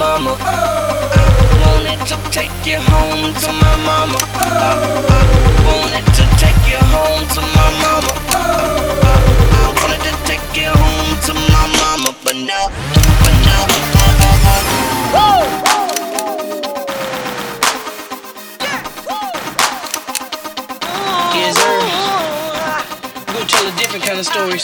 mama. I wanted to take you home to my mama. I wanted to take you home to my mama. I wanted to take you home to my mama, but no, but no. Yes, sir. We're gonna tell a different kind of stories.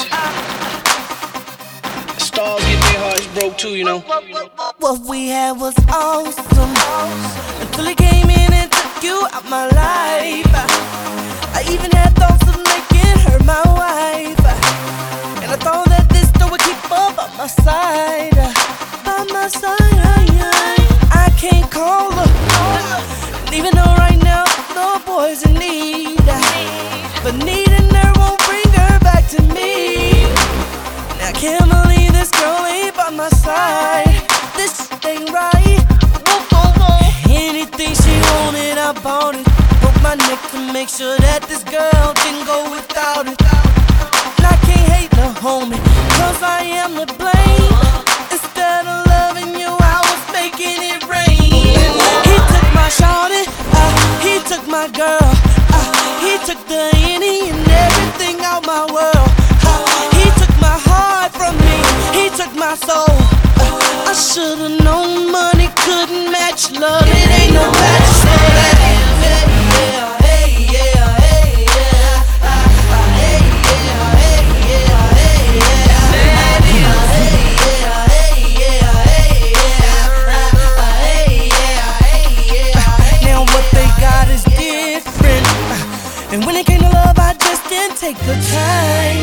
Stars get their hearts broke too, you know. What we had was awesome until he came in and took you out my life. I even had thoughts of making her my wife, and I thought that this door would keep her by my side. By my side, I can't call her, and even though right now the boy's in need, but needing her won't bring her back to me. And I can't believe this girl ain't by my side. This ain't right. Anything she wanted, I bought it. Broke my neck to make sure that this girl didn't go without it. And I can't hate the homie, cause I am to blame. Instead of loving you, I was making it rain. He took my shawty, he took my girl, he took the any and everything out my world. He took my heart from me, he took my soul. I should've known money couldn't match love. It ain't no match for that. Now what they got is different, and when it came to love, I just didn't take the time.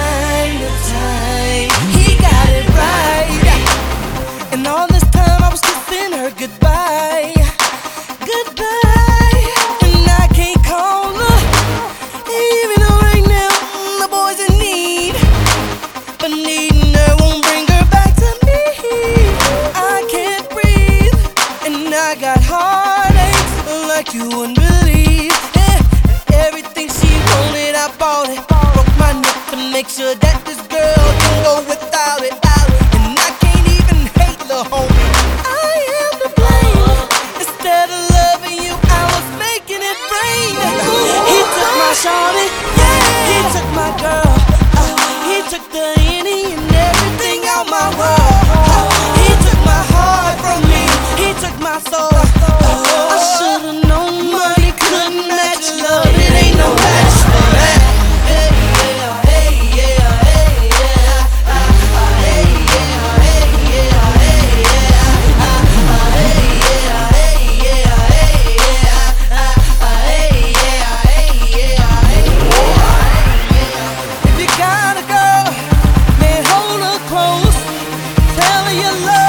He got it right. And all this time I was kissing her goodbye. Goodbye. And I can't call her, even though right now the boy's in need. But needing her won't bring her back to me. I can't breathe, and I got heartaches like you wouldn't believe. Everything she wanted, I bought it. Broke my neck to make sure that this girl can go without it. And I can't even hate the homie, I am to blame. Instead of loving you, I was making it rain. He took my shawty, he took my girl, he took the any and everything out my world. He took my heart from me, he took my soul. I should've known money couldn't match love. It ain't no match for that. If you got a girl, man, hold her close. Tell her you love